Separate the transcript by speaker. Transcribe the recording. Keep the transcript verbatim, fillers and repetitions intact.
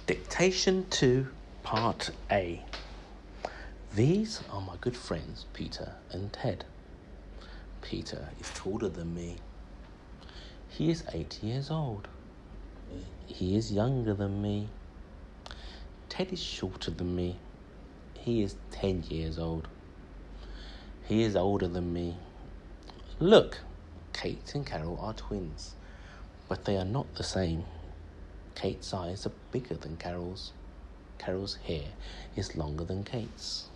Speaker 1: Dictation two, Part A. These are my good friends, Peter and Ted. Peter is taller than me. He is eight years old. He is younger than me. Ted is shorter than me. He is ten years old. He is older than me. Look, Kate and Carol are twins, but they are not the same. Kate's eyes are bigger than Carol's. Carol's hair is longer than Kate's.